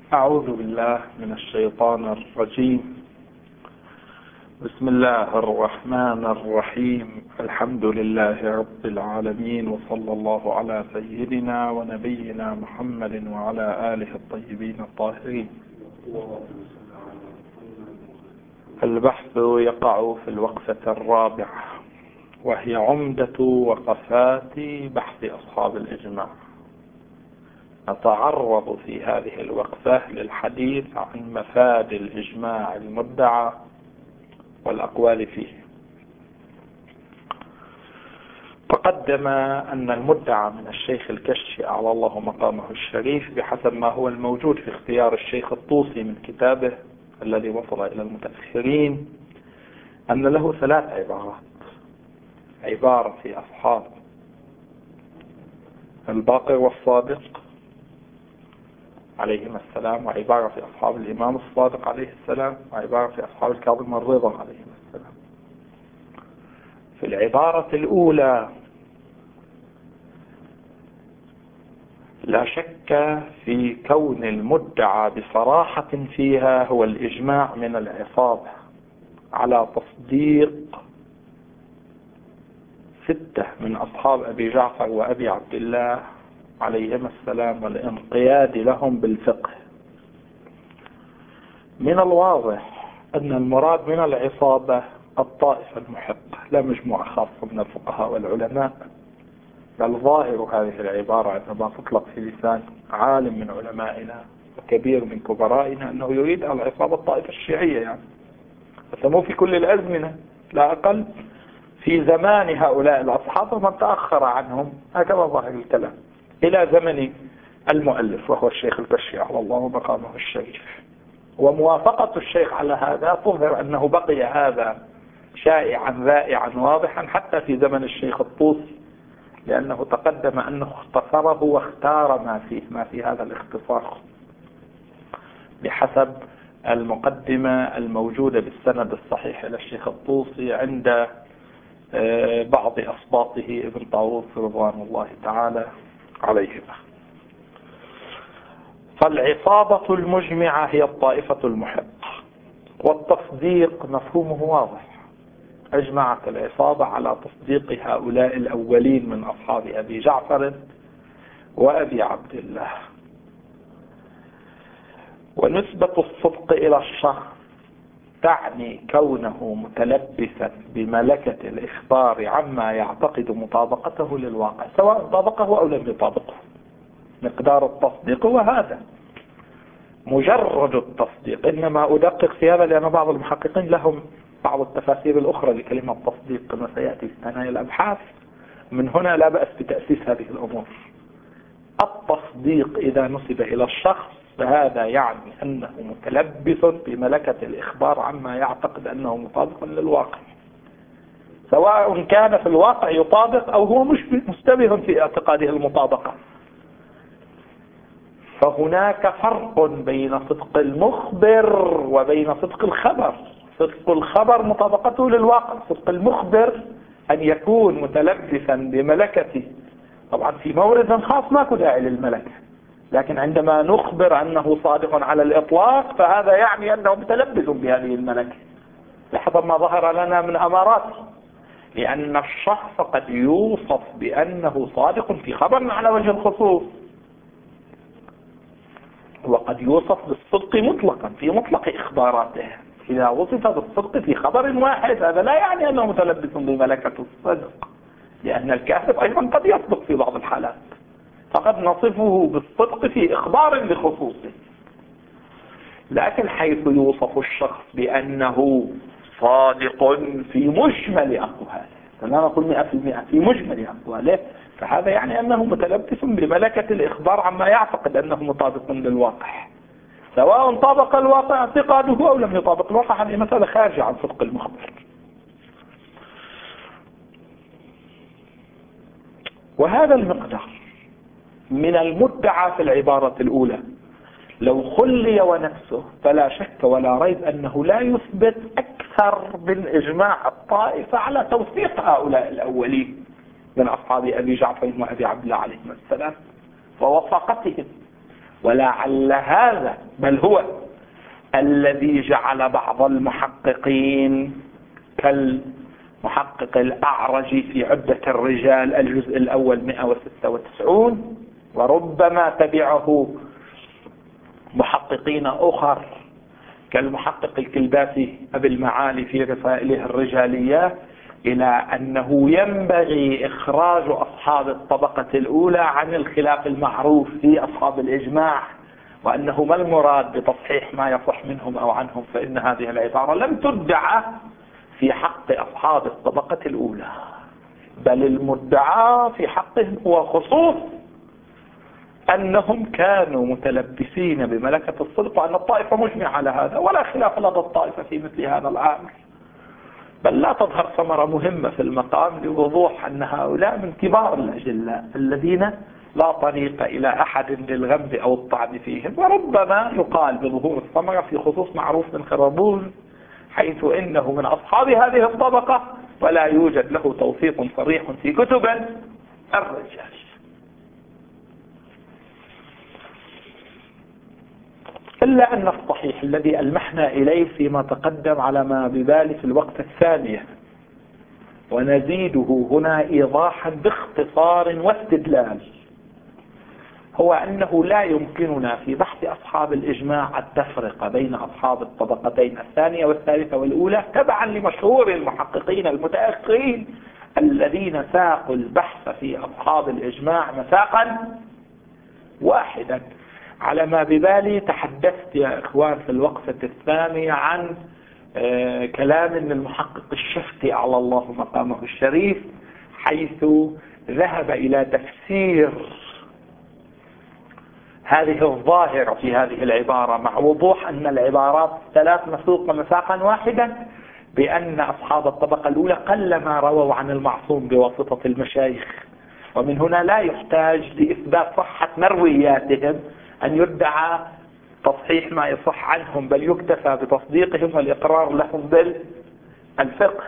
أعوذ بالله من الشيطان الرجيم. بسم الله الرحمن الرحيم. الحمد لله رب العالمين، وصلى الله على سيدنا ونبينا محمد وعلى آله الطيبين الطاهرين. البحث يقع في الوقفة الرابعة، وهي عمدة وقفات بحث أصحاب الإجماع. نتعرض في هذه الوقفة للحديث عن مفاد الإجماع المدعى والأقوال فيه. تقدم أن المدعى من الشيخ الكشي أعلى الله مقامه الشريف بحسب ما هو الموجود في اختيار الشيخ الطوسي من كتابه الذي وصل إلى المتأخرين، أن له 3 عبارات: عبارة في أصحاب الباقر والصادق عليهما السلام، وعبارة في أصحاب الإمام الصادق عليه السلام، وعبارة في أصحاب الكاظم الرضا عليهما السلام. في العبارة الأولى لا شك في كون المدعى بصراحة فيها هو الإجماع من العصابة على تصديق 6 من أصحاب أبي جعفر وأبي عبد الله عليهما السلام، والانقياد لهم بالفقه. من الواضح أن المراد من العصابة الطائفة المحقة، لا مجموعة خاصة من الفقهاء والعلماء، بل ظاهر هذه العبارة عندما تطلق في لسان عالم من علمائنا وكبير من كبرائنا أنه يريد العصابة الطائفة الشيعية، يعني فسموه في كل الأزمنة لا أقل في زمان هؤلاء الأصحاب ومن تأخر عنهم، هكذا ظاهر الكلام إلى زمن المؤلف وهو الشيخ الكشي على الله مقامه الشريف. وموافقة الشيخ على هذا تظهر أنه بقي هذا شائعا ذائعا واضحا حتى في زمن الشيخ الطوسي، لأنه تقدم أنه اختصره واختار ما في هذا الاختصار بحسب المقدمة الموجودة بالسند الصحيح إلى الشيخ الطوسي عند بعض أصباطه ابن طاووس رضوان الله تعالى عليهما. فالعصابة المجمعة هي الطائفة المحقة، والتصديق مفهومه واضح. أجمعت العصابة على تصديق هؤلاء الأولين من أصحاب أبي جعفر وأبي عبد الله. ونسبة الصدق إلى الشخص تعني كونه متلبسا بملكة الإخبار عما يعتقد مطابقته للواقع، سواء طابقه أو لم يطابقه. مقدار التصديق هو هذا، مجرد التصديق. إنما أدقق في هذا لأن بعض المحققين لهم بعض التفاسير الأخرى لكلمة تصديق كما سيأتي في ثنايا الأبحاث. من هنا لا بأس بتأسيس هذه الأمور. التصديق إذا نسب إلى الشخص فهذا يعني أنه متلبس بملكة الإخبار عما يعتقد أنه مطابق للواقع، سواء كان في الواقع يطابق أو هو مشتبه في اعتقاده المطابقة. فهناك فرق بين صدق المخبر وبين صدق الخبر. صدق الخبر مطابقته للواقع، صدق المخبر أن يكون متلبسا بملكته. طبعا في مورد خاص ما داعي للملكة، لكن عندما نخبر أنه صادق على الإطلاق فهذا يعني أنه متلبس بهذه الملكة بحسب ما ظهر لنا من أماراته. لأن الشخص قد يوصف بأنه صادق في خبر على وجه الخصوص، وقد يوصف بالصدق مطلقا في مطلق إخباراته. إذا وصف بالصدق في خبر واحد هذا لا يعني أنه متلبس بملكة الصدق، لأن الكاذب أيضا قد يصدق في بعض الحالات، فقد نصفه بالصدق في إخبار لخصوصه. لكن حيث يوصف الشخص بأنه صادق في مجمل أقواله، لا نقول 100%، في مجمل أقواله، فهذا يعني أنه متلبس بملكة الإخبار عما يعتقد أنه مطابق للواقع، سواء طابق الواقع اعتقاده أو لم يطابق الواقع. هذه مسألة خارجة عن صدق المخبر. وهذا المقدار من المدعى في العبارة الأولى لو خلي ونفسه فلا شك ولا ريب أنه لا يثبت أكثر من إجماع الطائفة على توثيق هؤلاء الأولين من أصحاب أبي جعفر وأبي عبد الله عليهم السلام ووثاقتهم. ولعل هذا بل هو الذي جعل بعض المحققين كالمحقق الأعرجي في عدة الرجال الجزء الأول 196، وربما تبعه محققين أخر كالمحقق الكلباسي أبي المعالي في رسائله الرجالية، إلى أنه ينبغي إخراج أصحاب الطبقة الأولى عن الخلاف المعروف في أصحاب الإجماع، وأنه ما المراد بتصحيح ما يصح منهم أو عنهم، فإن هذه العبارة لم تدعى في حق أصحاب الطبقة الأولى، بل المدعى في حقهم هو خصوص أنهم كانوا متلبسين بملكة الصدق، وأن الطائفة مجمعة على هذا ولا خلاف لدى الطائفة في مثل هذا الأمر. بل لا تظهر ثمرة مهمة في المقام لوضوح أن هؤلاء من كبار الأجلاء الذين لا طريق إلى أحد للغمز أو الطعن فيهم، وربما يقال بظهور الثمرة في خصوص معروف بن خربون، حيث إنه من أصحاب هذه الطبقة ولا يوجد له توثيق صريح في كتب الرجال. إلا أن الصحيح الذي ألمحنا إليه فيما تقدم على ما ببالي في الوقت الثانية، ونزيده هنا إيضاحا باختصار واستدلال، هو أنه لا يمكننا في بحث أصحاب الإجماع التفرقة بين أصحاب الطبقتين الثانية والثالثة والأولى تبعا لمشهور المحققين المتأخرين الذين ساقوا البحث في أصحاب الإجماع مساقا واحدا. على ما ببالي تحدثت يا إخوان في الوقفة الثانية عن كلام المحقق الشفتي على الله مقامه الشريف، حيث ذهب إلى تفسير هذه الظاهرة في هذه العبارة، مع وضوح أن العبارات ثلاث مسوقة مساقا واحدا، بأن أصحاب الطبقة الأولى قلما رووا عن المعصوم بواسطة المشايخ، ومن هنا لا يحتاج لإثبات صحة مروياتهم أن يدعى تصحيح ما يصح عنهم، بل يكتفى بتصديقهم والإقرار لهم بالفقه.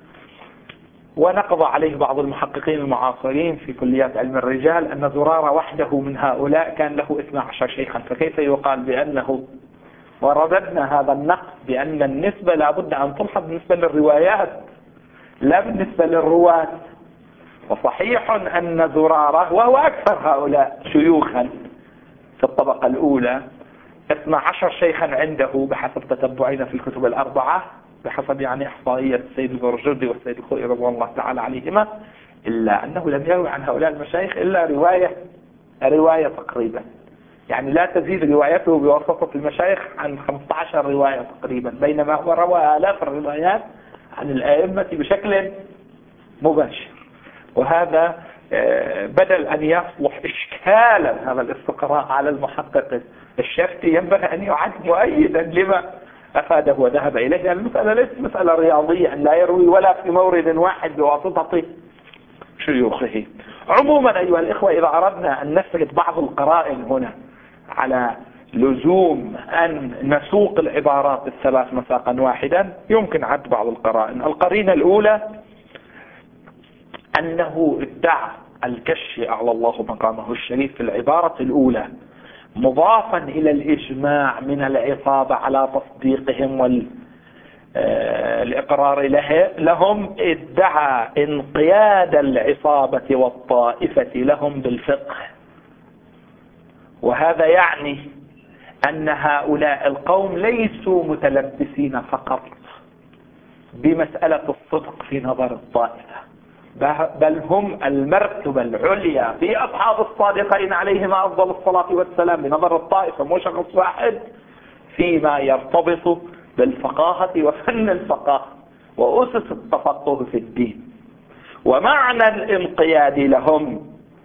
ونقض عليه بعض المحققين المعاصرين في كليات علم الرجال أن زرارة وحده من هؤلاء كان له 12 شيخا، فكيف يقال بأنه، ورددنا هذا النقص بأن النسبة لابد أن تلحظ بالنسبة للروايات لا بالنسبة للرواة. وصحيح أن زرارة وهو أكثر هؤلاء شيوخا في الطبقة الأولى 12 شيخا عنده بحسب تتبعنا في الكتب الأربعة، بحسب إحصائية السيد البرجردي والسيد الخوئي رضوان الله تعالى عليهما، إلا أنه لم يروي عن هؤلاء المشايخ إلا رواية تقريبا، يعني لا تزيد روايته بواسطة المشايخ عن 15 رواية تقريبا، بينما هو روى آلاف الروايات عن الأئمة بشكل مباشر. وهذا بدل أن يصلح إشكالا هذا الاستقراء على المحقق الشفتي، ينبغي أن يعد مؤيدا لما أفاده وذهب إليه. المسألة ليست مسألة رياضية أن لا يروي ولا في مورد واحد بواسطة شيوخه. عموما أيها الإخوة، إذا أردنا أن نسرد بعض القرائن هنا على لزوم أن نسوق العبارات الثلاث مساقا واحدا، يمكن عد بعض القرائن. القرينة الأولى أنه ادعى الكشي أعلى الله مقامه الشريف في العبارة الأولى مضافا إلى الإجماع من العصابة على تصديقهم والإقرار لهم، ادعى انقياد العصابة والطائفة لهم بالفقه. وهذا يعني أن هؤلاء القوم ليسوا متلبسين فقط بمسألة الصدق في نظر الطائفة، بل هم المرتبة العليا في أصحاب الصادقين عليهما أفضل الصلاة والسلام بنظر الطائفة، مو شخص واحد، فيما يرتبط بالفقاهة وفن الفقاهة وأسس التفقه في الدين. ومعنى الانقياد لهم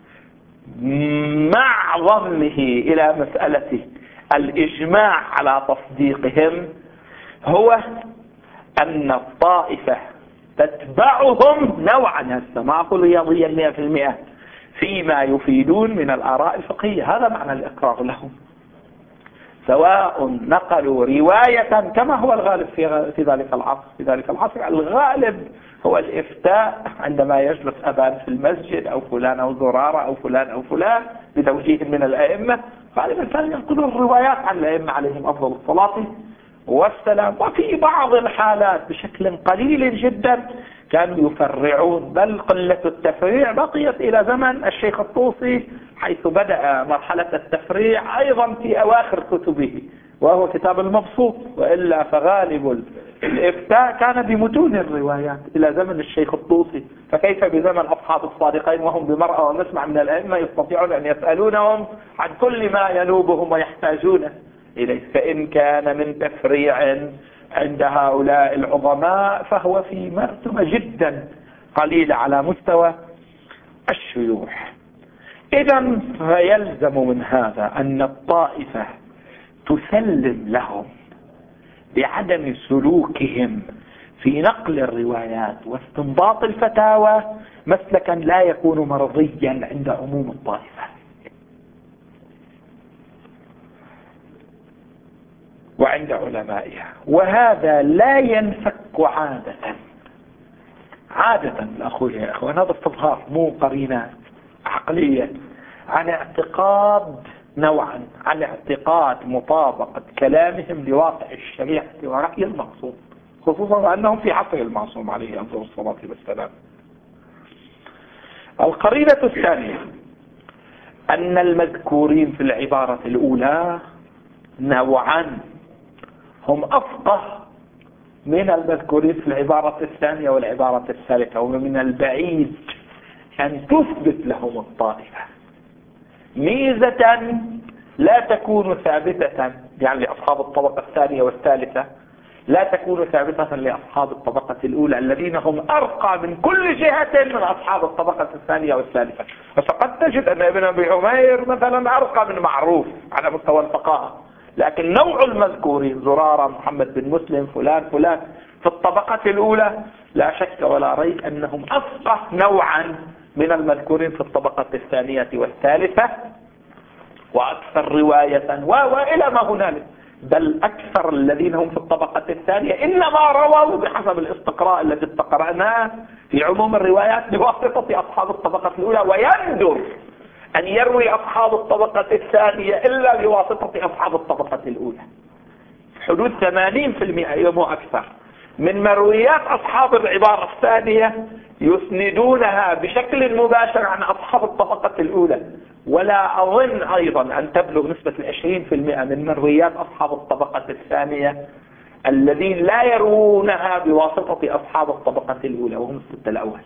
مع ضمه إلى مسألة الإجماع على تصديقهم هو أن الطائفة تتبعهم نوعا، ما أقول رياضيا 100%، فيما يفيدون من الآراء الفقهية. هذا معنى الإقرار لهم، سواء نقلوا رواية كما هو الغالب في ذلك العصر. الغالب هو الإفتاء عندما يجلس أبان في المسجد أو فلان أو زرارة أو فلان أو فلان بتوجيه من الأئمة، غالبا كانوا ينقلون الروايات عن الأئمة عليهم أفضل الصلاة والسلام. وفي بعض الحالات بشكل قليل جدا كانوا يفرعون، بل قلة التفريع بقيت إلى زمن الشيخ الطوسي، حيث بدأ مرحلة التفريع أيضا في أواخر كتبه، وهو كتاب المبسوط، وإلا فغالب الإفتاء كان بمتون الروايات إلى زمن الشيخ الطوسي. فكيف بزمن أصحاب الصادقين وهم بمرأة ونسمع من الأئمة يستطيعون أن يسألونهم عن كل ما ينوبهم ويحتاجون إليه؟ فإن كان من تفريع عند هؤلاء العظماء فهو في مرتبة جدا قليلة على مستوى الشيوخ. إذن فيلزم من هذا أن الطائفة تسلم لهم بعدم سلوكهم في نقل الروايات واستنباط الفتاوى مسلكا لا يكون مرضيا عند عموم الطائفة وعند علمائها. وهذا لا ينفك عادة الأخوة يا أخوان، هذا استظهار مو قرينة عقلية، عن اعتقاد نوعا، عن اعتقاد مطابقة كلامهم لواقع الشريعة ورأي المعصوم، خصوصا أنهم في عصر المعصوم عليه أفضل الصلاة والسلام. القرينة الثانية أن المذكورين في العبارة الأولى نوعا هم أفقه من المذكورين في العبارة الثانية والعبارة الثالثة، ومن البعيد أن تثبت لهم الطائفة ميزة لا تكون ثابتة، يعني لأصحاب الطبقة الثانية والثالثة لا تكون ثابتة لأصحاب الطبقة الأولى الذين هم أرقى من كل جهة من أصحاب الطبقة الثانية والثالثة. فقد تجد أن ابن أبي عمير مثلا أرقى من معروف على مستوى الفقاهة، لكن نوع المذكورين زرارة، محمد بن مسلم، فلان في الطبقة الأولى لا شك ولا ريب أنهم أفقه نوعا من المذكورين في الطبقة الثانية والثالثة، وأكثر رواية وإلى ما هنالك، بل أكثر الذين هم في الطبقة الثانية إنما رووا بحسب الاستقراء الذي استقرأناه في عموم الروايات بواسطة أصحاب الطبقة الأولى، ويندر أن يروي أصحاب الطبقة الثانية إلا بواسطة أصحاب الطبقة الأولى. حدود 80% يوم أكثر من مرويات أصحاب العبارة الثانية يسندونها بشكل مباشر عن أصحاب الطبقة الأولى، ولا أظن أيضا أن تبلغ نسبة 20% من مرويات أصحاب الطبقة الثانية الذين لا يروونها بواسطة أصحاب الطبقة الأولى وهم الستة الأول.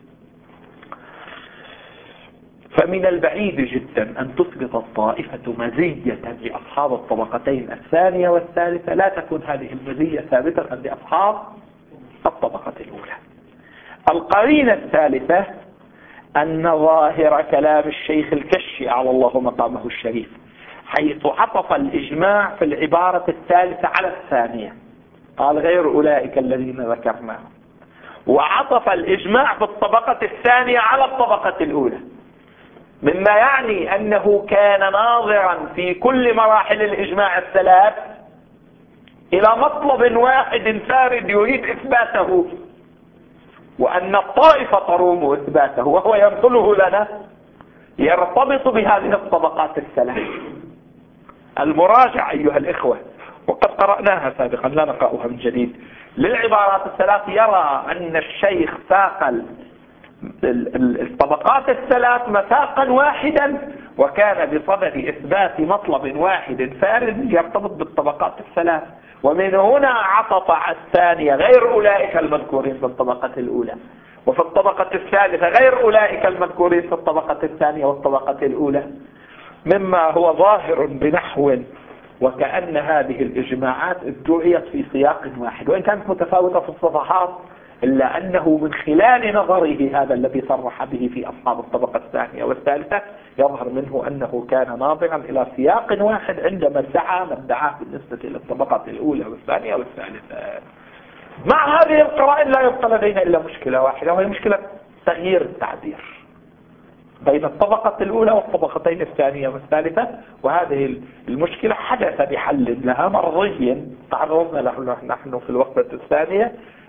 فمن البعيد جدا أن تثبت الطائفة مزية لأصحاب الطبقتين الثانية والثالثة، لا تكون هذه المزية ثابتة لأصحاب الطبقة الأولى. القرينة الثالثة أن ظاهر كلام الشيخ الكشي على الله مقامه الشريف، حيث عطف الإجماع في العبارة الثالثة على الثانية، قال غير أولئك الذين ذكرناهم، وعطف الإجماع في الطبقة الثانية على الطبقة الأولى، مما يعني أنه كان ناظرا في كل مراحل الإجماع الثلاث إلى مطلب واحد فارد يريد إثباته، وأن الطائفة تروم إثباته، وهو ينقله لنا يرتبط بهذه الطبقات الثلاث. المراجع أيها الإخوة، وقد قرأناها سابقا لا نقرأها من جديد، للعبارات الثلاث يرى أن الشيخ ساق الطبقات الثلاث مساقا واحدا، وكان بصدد إثبات مطلب واحد فارد يرتبط بالطبقات الثلاث، ومن هنا عطف على الثانية غير أولئك المذكورين في الطبقة الأولى، وفي الطبقة الثالثة غير أولئك المذكورين في الطبقة الثانية والطبقة الأولى، مما هو ظاهر بنحو وكأن هذه الإجماعات ادعيت في سياق واحد، وإن كانت متفاوتة في الصفحات، إلا أنه من خلال نظره هذا الذي صرح به في أصحاب الطبقة الثانية والثالثة يظهر منه أنه كان ناظرا إلى سياق واحد عندما ادعى ما ادعاه بالنسبة إلى الطبقة الأولى والثانية والثالثة. مع هذه القرائن لا يبقى لدينا إلا مشكلة واحدة، وهي مشكلة تغيير التعبير بين الطبقة الأولى والطبقتين الثانية والثالثة، وهذه المشكلة حدث بحل لها مرضي تعرضنا له نحن في الوقفة الثانية،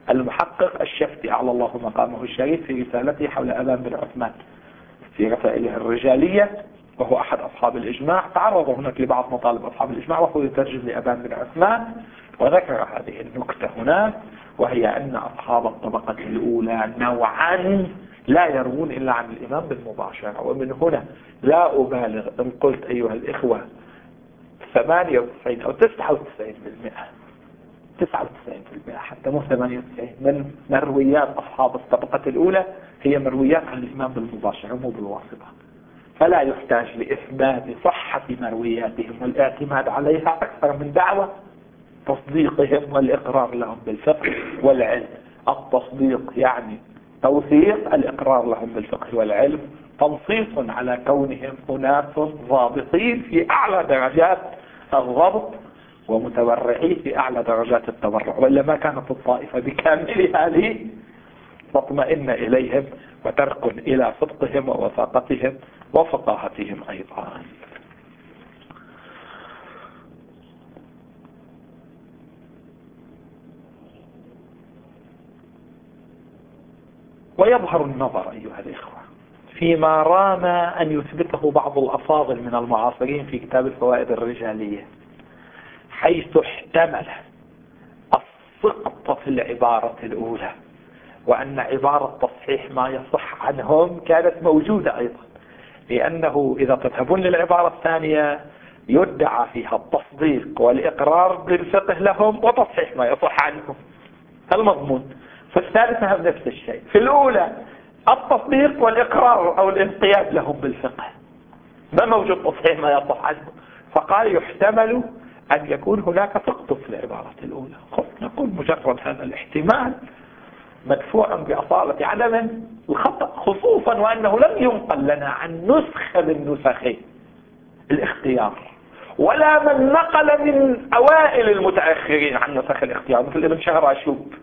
المحقق الشفتي أعلى الله مقامه الشريف في رسالته حول أبان بن عثمان في رسائله الرجالية، وهو أحد أصحاب الإجماع، تعرض هناك لبعض مطالب أصحاب الإجماع وهو يترجم لأبان بن عثمان، وذكر هذه النكتة هناك، وهي أن أصحاب الطبقة الأولى نوعا لا يروون إلا عن الإمام بالمباشرة. ومن هنا لا أبالغ إن قلت أيها الإخوة 98 أو 99%، 99% حتى مو 98 من مرويات أصحاب الطبقة الأولى هي مرويات عن الإمام بالمباشرة مو بالواسطة، فلا يحتاج لإثبات صحة مروياتهم والاعتماد عليها أكثر من دعوة تصديقهم والإقرار لهم بالفقه والعلم. التصديق يعني توثيق، الإقرار لهم بالفقه والعلم تنصيص على كونهم أناس ضابطين في أعلى درجات الضبط ومتورعين في أعلى درجات التورع، وإلا ما كانت الطائفة بكاملها لي تطمئن إليهم وتركن إلى صدقهم ووثاقتهم وفقاهتهم أيضا. ويظهر النظر أيها الإخوة فيما رام أن يثبته بعض الأفاضل من المعاصرين في كتاب الفوائد الرجالية، حيث احتمل السقط في العبارة الأولى، وأن عبارة تصحيح ما يصح عنهم كانت موجودة أيضا، لأنه إذا تذهبون للعبارة الثانية يدعى فيها التصديق والإقرار بالفقه لهم وتصحيح ما يصح عنهم المضمون. في الثالثة هم نفس الشيء، في الأولى التصديق والإقرار أو الانقياد لهم بالفقه، ما موجود تصحيح ما يصح عنهم، فقال يحتمل أن يكون هناك سقط في العبارة الأولى. نقول مجرد هذا الاحتمال مدفوع بأصالة عدم الخطأ، خصوصا وأنه لم ينقل لنا عن نسخة من نسخ الاختيار، ولا من نقل من أوائل المتأخرين عن نسخ الاختيار مثل ابن شهراشوب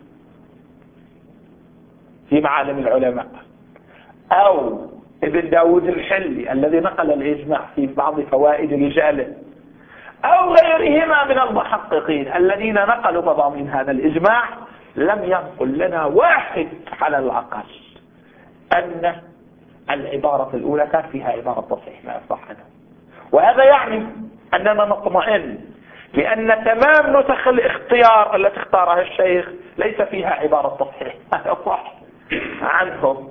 في معالم العلماء، أو ابن داود الحلي الذي نقل الإجماع في بعض فوائد رجاله، أو غيرهما من المحققين الذين نقلوا مضامين هذا الإجماع. لم ينقل لنا واحد على الأقل أن العبارة الأولى كان فيها عبارة تصحيح ما يصح عنه، وهذا يعني أننا نطمئن لأن تمام نسخ الاختيار التي اختارها الشيخ ليس فيها عبارة تصحيح ما يصح عنهم،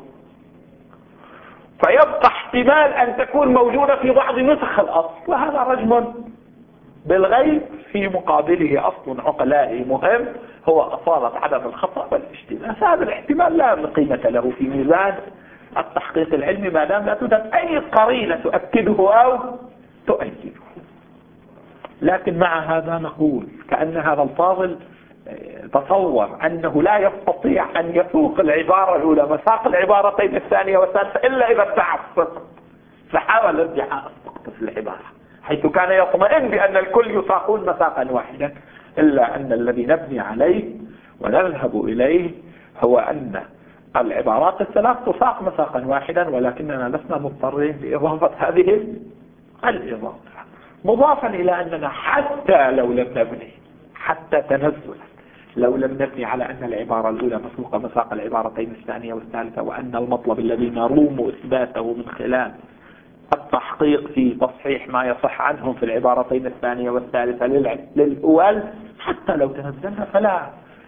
فيبقى احتمال أن تكون موجودة في بعض نسخ الأصل، وهذا رجم بالغيب في مقابله أصل عقلائي مهم هو أصالة عدم الخطأ والاشتباه. هذا الاحتمال لا قيمة له في ميزان التحقيق العلمي ما دام لا توجد أي قرينة تؤكده أو تؤيده. لكن مع هذا نقول كأن هذا الفاضل تصور أنه لا يستطيع أن يسوق العبارة الأولى مساق العبارتين الثانية والثالثة إلا إذا ادعى السقط، فحاول ادعاء السقط في العبارة حيث كان يطمئن بأن الكل يساقون مساقا واحدا، إلا أن الذي نبني عليه ونذهب إليه هو أن العبارات الثلاث تساق مساقا واحدا، ولكننا لسنا مضطرين لإضافة هذه الإضافة، مضافا إلى أننا حتى لو لم نبني حتى تنزلا لو لم نبني على أن العبارة الأولى مسوقة مساق العبارتين الثانية والثالثة، وأن المطلب الذي نروم إثباته من خلال التحقيق في تصحيح ما يصح عنهم في العبارتين الثانية والثالثة للأول، حتى لو تنزلنا فلا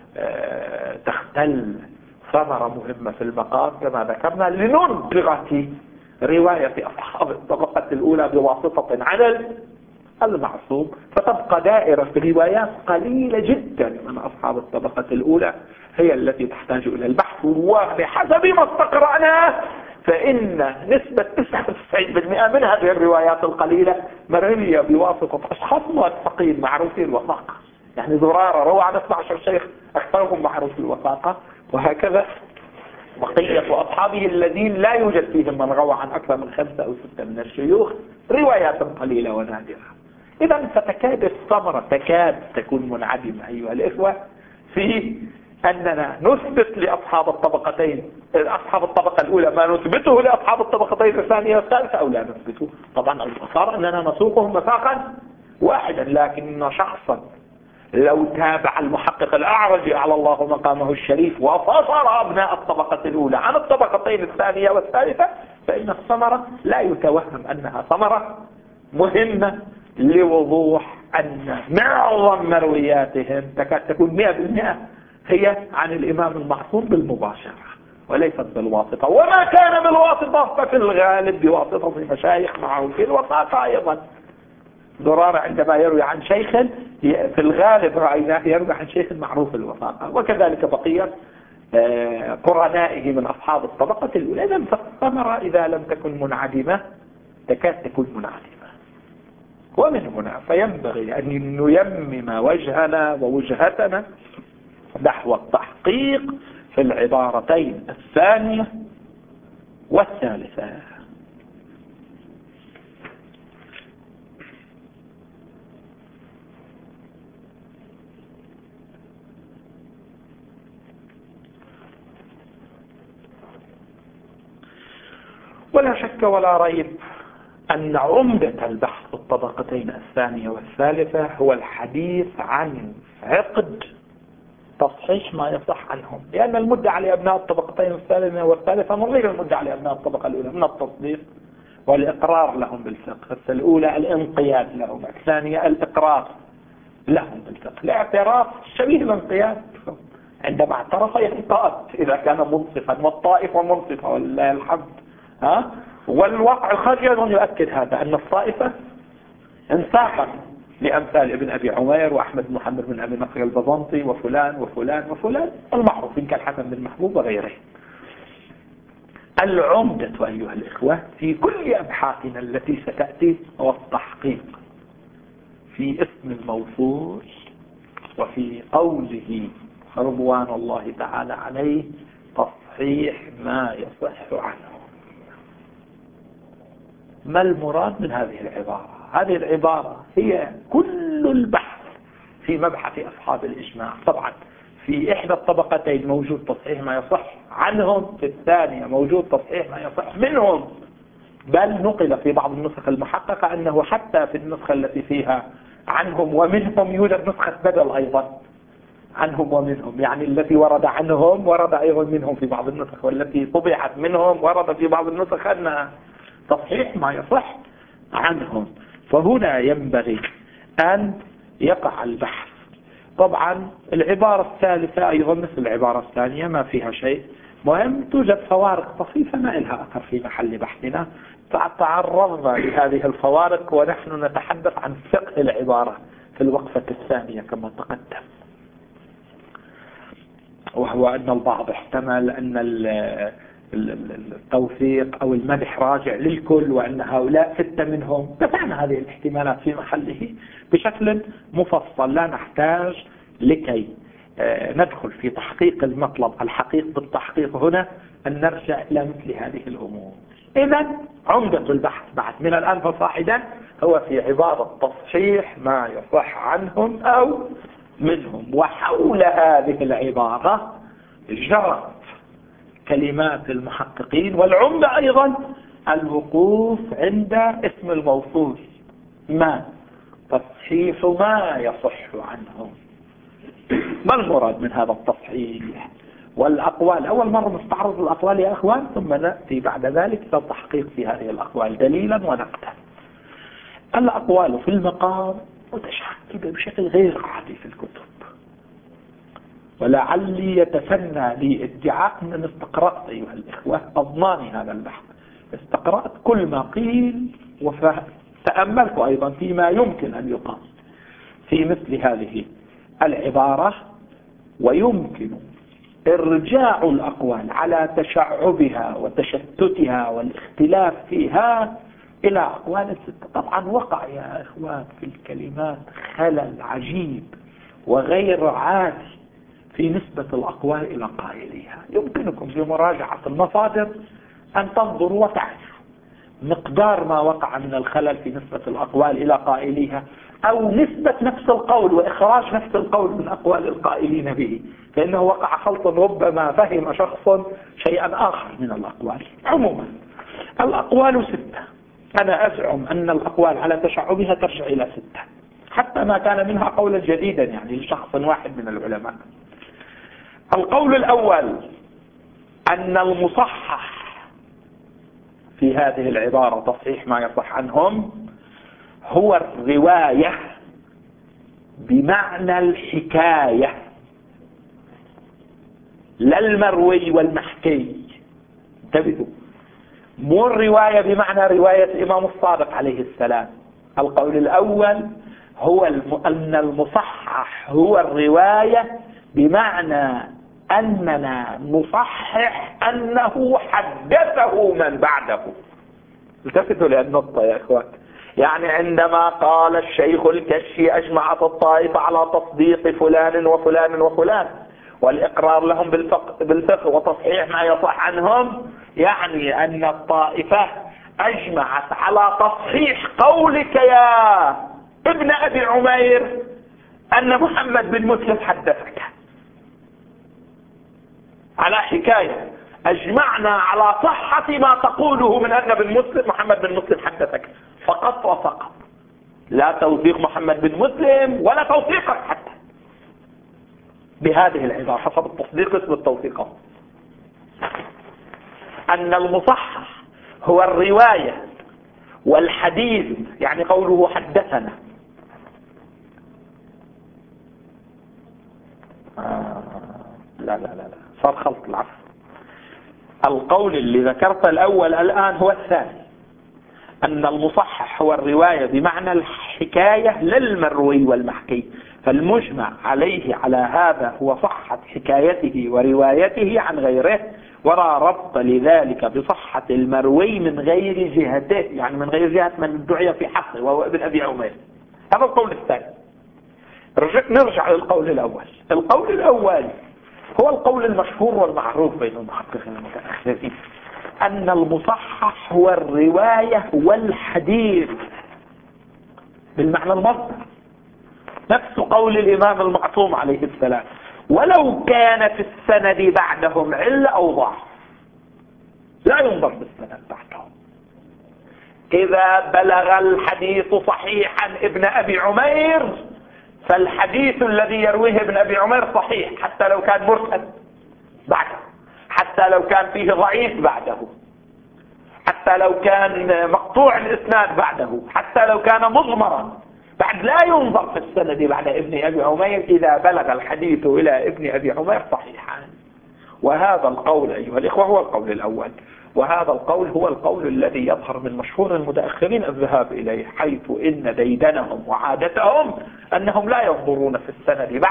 تختل ثمرة مهمة في المقام كما ذكرنا لندرة رواية أصحاب الطبقة الأولى بواسطة عن المعصوم، فتبقى دائرة في روايات قليلة جدا من أصحاب الطبقة الأولى هي التي تحتاج إلى البحث، وبحسب ما استقرأناه فإن نسبة 99% من هذه الروايات القليلة مروية بواسطة أشخاص موثقين معروفين الوثاقة، يعني زرارة روى عن 12 شيخ أكثرهم معروف الوثاقة، وهكذا بقية أصحابه الذين لا يوجد فيهم من روى عن أكثر من 5 أو 6 من الشيوخ روايات قليلة ونادرة. إذا فتكاد الثمرة تكون منعدمة أيها الإخوة في أننا نثبت لأصحاب أصحاب الطبقة الأولى ما نثبته لأصحاب الطبقتين الثانية والثالثة أو لا نثبته. طبعا الخسارة أننا نسوقهم مساقا واحدا، لكن شخصا لو تابع المحقق الأعرج على الله مقامه الشريف وفصل أبناء الطبقة الأولى عن الطبقتين الثانية والثالثة، فإن الثمرة لا يتوهم أنها ثمرة مهمة، لوضوح أن معظم مروياتهم تكاد تكون 100% هي عن الإمام المعصوم بالمباشرة وليست بالواسطة، وما كان بالواسطة ففي الغالب بواسطة مشايخ معه في الوساطة أيضا. زرارة عندما يروي عن شيخ في الغالب رأيناه يروي عن شيخ معروف الوساطة، وكذلك بقية قرنائه من أصحاب الطبقة الأولى. إذن فالثمرة إذا لم تكن منعدمة تكاد تكون منعدمة. ومن هنا فينبغي أن نيمم وجهنا ووجهتنا نحو التحقيق في العبارتين الثانية والثالثة. ولا شك ولا ريب أن عمدة البحث في الطبقتين الثانية والثالثة هو الحديث عن عقد تصحيح ما يصح عنهم، لأن المدعى لأبناء الطبقتين الثانية والثالثة من غير المدعى لأبناء الطبقة الأولى من التصديق والإقرار لهم بالفقه. الأولى الانقياد لهم، الثانية الإقرار لهم بالفقه. الاعتراف شبيه الانقياد، عندما اعترف ينقاد إذا كان منصفا، والطائفة منصفة ولله الحمد. والواقع الخارجي أيضا يؤكد هذا، أن الطائفة انساقا لأمثال ابن أبي عمير وأحمد بن محمد بن أبي نصر البزنطي وفلان وفلان وفلان المعروفين كالحسن بن محبوب وغيره. العمدة أيها الإخوة في كل أبحاثنا التي ستأتي هو التحقيق في اسم الموصول وفي قوله رضوان الله تعالى عليه تصحيح ما يصح عنه. ما المراد من هذه العبارة؟ هذه العبارة هي كل البحث في مبحث أصحاب الإجماع. طبعا في إحدى الطبقتين موجود تصحيح ما يصح عنهم، في الثانية موجود تصحيح ما يصح منهم، بل نقل في بعض النسخ المحققة أنه حتى في النسخة التي فيها عنهم ومنهم يوجد نسخة بدل أيضا عنهم ومنهم، يعني التي ورد عنهم ورد أيضا منهم في بعض النسخ، والتي طبعت منهم ورد في بعض النسخ أنها تصحيح ما يصح عنهم. فهنا ينبغي أن يقع البحث. طبعا العبارة الثالثة أيضا مثل العبارة الثانية ما فيها شيء مهم، توجد فوارق طفيفة ما إلها أثر في محل بحثنا، تعرضنا لهذه الفوارق ونحن نتحدث عن فقه العبارة في الوقفة الثانية كما تقدم، وهو أن البعض احتمل أن التوثيق أو المدح راجع للكل وأن هؤلاء 6 منهم. دفعنا هذه الاحتمالات في محله بشكل مفصل، لا نحتاج لكي ندخل في تحقيق المطلب الحقيق بالتحقيق هنا أن نرجع إلى مثل هذه الأمور. إذن عمدة البحث بعد من الآن فصاعدا هو في عبارة تصحيح ما يصح عنهم أو منهم. وحول هذه العبارة جرت كلمات المحققين، والعمدة أيضا الوقوف عند اسم الموصول ما تصحيح ما يصح عنهم. ما المراد من هذا التصحيح؟ والأقوال أول مرة نستعرض الأقوال يا أخوان، ثم نأتي بعد ذلك للتحقيق في هذه الأقوال دليلا ونقدا. الأقوال في المقام متشكلة بشكل غير عادي في الكتب، ولعلي يتسنى لي ادعاء أن استقرأت أيها الإخوة أضماني هذا البحث، استقرأت كل ما قيل وتأملت أيضا فيما يمكن أن يقال في مثل هذه العبارة، ويمكن ارجاع الأقوال على تشعبها وتشتتها والاختلاف فيها إلى أقوال 6. طبعا وقع يا إخوان في الكلمات خلل عجيب وغير عادي في نسبة الأقوال إلى قائليها. يمكنكم بمراجعة المصادر أن تنظروا وتعرفوا مقدار ما وقع من الخلل في نسبة الأقوال إلى قائليها، أو نسبة نفس القول وإخراج نفس القول من أقوال القائلين به، فإنه وقع خلط ربما فهم شخص شيئا آخر من الأقوال. عموما الأقوال 6. أنا أزعم أن الأقوال على تشعبها ترجع إلى 6. حتى ما كان منها قولا جديدا يعني لشخص واحد من العلماء. القول الأول أن المصحح في هذه العبارة تصحيح ما يصح عنهم هو الرواية بمعنى الحكاية لا المروي والمحكي. انتبهوا، مو الرواية بمعنى رواية الإمام الصادق عليه السلام. القول الأول هو أن المصحح هو الرواية بمعنى أننا نصحح أنه حدثه من بعده. التفتوا للنقطة يا إخوان. يعني عندما قال الشيخ الكشي أجمعت الطائفة على تصديق فلان وفلان وفلان والإقرار لهم بالفقه وتصحيح ما يصح عنهم، يعني أن الطائفة أجمعت على تصحيح قولك يا ابن أبي عمير أن محمد بن مسلم حدثك على حكاية. أجمعنا على صحة ما تقوله من أن محمد بن مسلم حدثك فقط وفقط، لا توثيق محمد بن مسلم ولا توثيقك حتى بهذه العبارة حسب التصديق اسم التوثيق. أن المصحح هو الرواية والحديث، يعني قوله حدثنا. لا لا لا لا صار خلط العفو. القول اللي ذكرت الأول الآن هو الثاني، أن المصحح هو الرواية بمعنى الحكاية للمروي والمحكي، فالمجمع عليه على هذا هو صحة حكايته وروايته عن غيره، ولا ربط لذلك بصحة المروي من غير جهته، يعني من غير جهة من ادعي في حقه وهو ابن أبي عمير. هذا القول الثاني. نرجع للقول الأول. القول الأول هو القول المشهور والمعروف بين المحققين المتأخرين، أن المصحح هو الرواية والحديث بالمعنى المصدر، نفس قول الإمام المعصوم عليه السلام، ولو كان في السند بعدهم علة أو ضعف لا ينظر في السند بعدهم. إذا بلغ الحديث صحيحا ابن أبي عمير فالحديث الذي يرويه ابن أبي عمير صحيح حتى لو كان مرسل بعده، حتى لو كان فيه ضعيف بعده، حتى لو كان مقطوع الإسناد بعده، حتى لو كان مضمرا بعد لا ينظر في السند بعد ابن أبي عمير إذا بلغ الحديث إلى ابن أبي عمير صحيحا. وهذا القول أيها الإخوة هو القول الأول، وهذا القول هو القول الذي يظهر من مشهور المتأخرين الذهاب إليه، حيث إن ديدنهم وعادتهم أنهم لا ينظرون في السند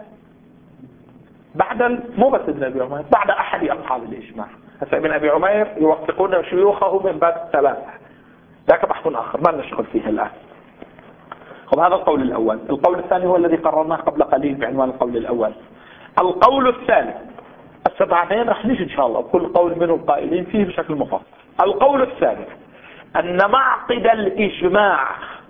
بعد مو بس ابن أبي عمير، بعد أحد أصحاب الإجماع. هسه ابن أبي عمير يوثقون شيوخه من باب الثلاثة، ذاك بحث آخر ما نشغل فيه الآن. هذا القول الأول. القول الثاني هو الذي قررناه قبل قليل بعنوان القول الأول. القول الثالث السبعين رح نجي إن شاء الله كل قول منهم قائلين فيه بشكل مفصل. القول الثالث أن معقد الإجماع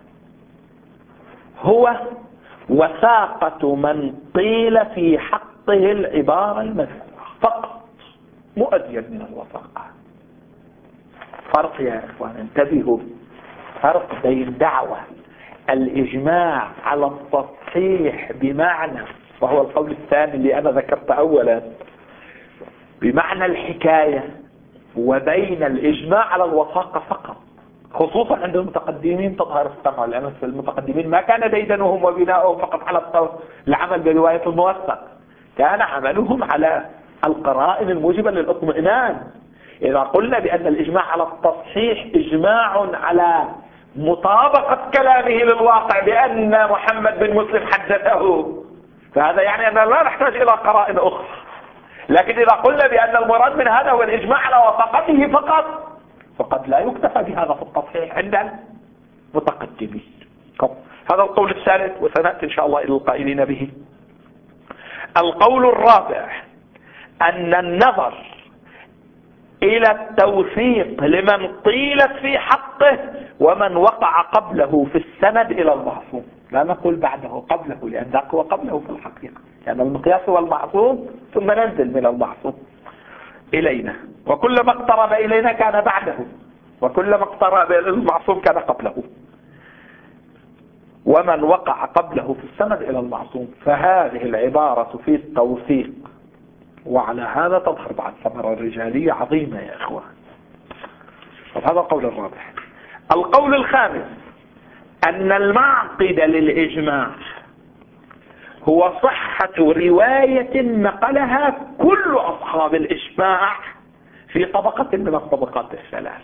هو وثاقة من قيل في حقه العبارة المذكورة فقط، مو أزيد من الوثاقة. فرق يا إخوان، انتبهوا، فرق بين دعوة الإجماع على التصحيح بمعنى، وهو القول الثاني اللي أنا ذكرت أولا، بمعنى الحكاية، وبين الإجماع على الوثاقة فقط. خصوصا عند المتقدمين تظهر السمع، لأن المتقدمين ما كان ديدنهم وبناؤهم فقط على العمل برواية الموثق، كان عملهم على القرائن الموجبة للاطمئنان. إذا قلنا بأن الإجماع على التصحيح إجماع على مطابقة كلامه للواقع بأن محمد بن مسلم حدثه، فهذا يعني أننا لا نحتاج إلى قرائن أخرى. لكن إذا قلنا بأن المراد من هذا هو الإجماع على وثاقته فقط، فقد لا يكتفى بهذا في التصحيح عند المتقدمين. هذا القول الثالث، وسنأتي إن شاء الله إلى القائلين به. القول الرابع أن النظر إلى التوثيق لمن قيلت في حقه ومن وقع قبله في السند إلى المعصوم، لا نقول بعده قبله، لأن ذاك هو قبله في الحقيقة، لأن المقياس هو المعصوم ثم ننزل من المعصوم إلينا، وكلما اقترب إلينا كان بعده، وكلما اقترب المعصوم كان قبله. ومن وقع قبله في السند إلى المعصوم. فهذه العبارة في التوثيق، وعلى هذا تظهر بعد ثمرة رجالية عظيمة يا إخوان. هذا القول الرابع. القول الخامس أن المعقد للإجماع هو صحة رواية نقلها كل أصحاب الإجماع في طبقة من الطبقات الثلاث.